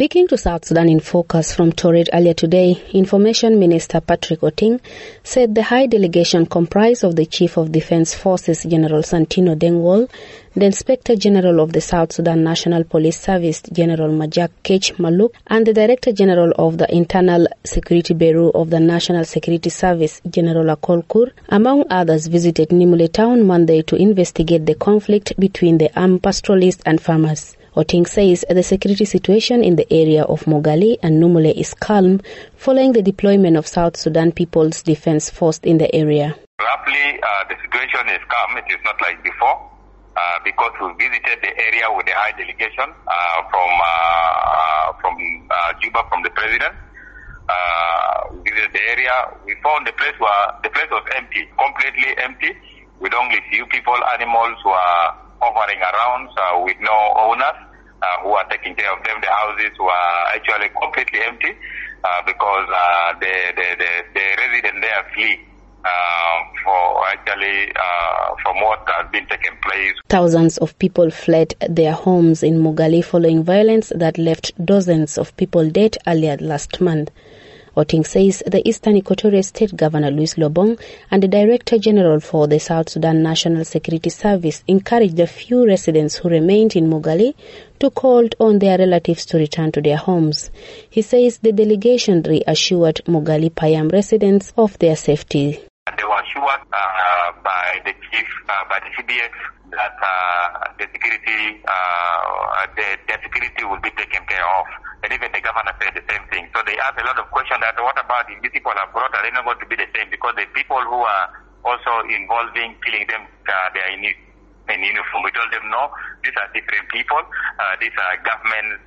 Speaking to South Sudan in Focus from Torrid earlier today, Information Minister Patrick Oting said the high delegation comprised of the Chief of Defence Forces General Santino Dengwall, the Inspector General of the South Sudan National Police Service General Majak Kech Maluk, and the Director General of the Internal Security Bureau of the National Security Service General Akol Kur, among others, visited Nimule town Monday to investigate the conflict between the armed pastoralists and farmers. Oting says the security situation in the area of Mogali and Numule is calm following the deployment of South Sudan People's Defense Force in the area. Roughly, the situation is calm. It is not like before because we visited the area with a high delegation from Juba, from the president. We visited the area. We found the place was empty, completely empty, with only few people, animals who are hovering around with no owners who are taking care of them. The houses were actually completely empty because the residents there flee from what has been taking place. Thousands of people fled their homes in Mogali following violence that left dozens of people dead earlier last month. Oting says the Eastern Equatorial State Governor Louis Lobong and the Director General for the South Sudan National Security Service encouraged the few residents who remained in Mogali to call on their relatives to return to their homes. He says the delegation reassured Mogali Payam residents of their safety. They were assured by the chief, by the CDF, that the security will be taken care of. And even the governor said the same thing. So they asked a lot of questions that what about if these people are brought, are they not going to be the same? Because the people who are also involved in killing them, they are in uniform. We told them, no, these are different people. These are governments,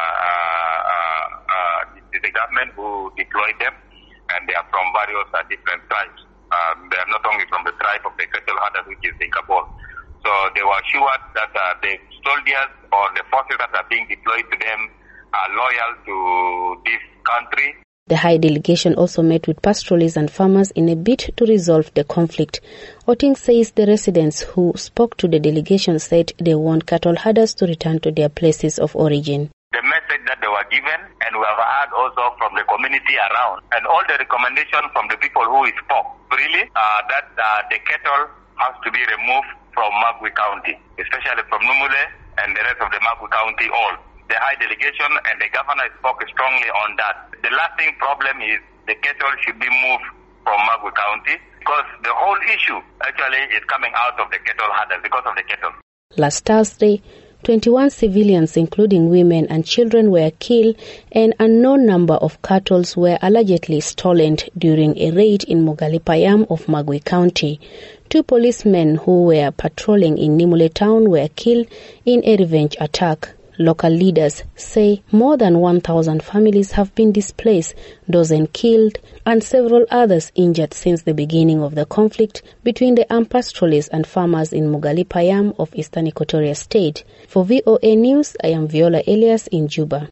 the government who deployed them, and they are from various different tribes. They are not only from the tribe of the cattle hunters, which is the Kabul. So they were assured that the soldiers or the forces that are being deployed to them are loyal to this country. The high delegation also met with pastoralists and farmers in a bid to resolve the conflict. Oting says the residents who spoke to the delegation said they want cattle herders to return to their places of origin. The message that they were given, and we have heard also from the community around, and all the recommendations from the people who spoke, really, that the cattle has to be removed from Magui County, especially from Numule and the rest of the Magui County all. The high delegation and the governor spoke strongly on that. The lasting problem is the cattle should be moved from Magui County because the whole issue actually is coming out of the cattle herders because of the cattle. Last Thursday, 21 civilians, including women and children, were killed and an unknown number of cattle were allegedly stolen during a raid in Mogali Payam of Magui County. 2 policemen who were patrolling in Nimule town were killed in a revenge attack. Local leaders say more than 1,000 families have been displaced, dozens killed, and several others injured since the beginning of the conflict between the armed pastoralists and farmers in Mogali Payam of Eastern Equatoria State. For VOA News, I am Viola Elias in Juba.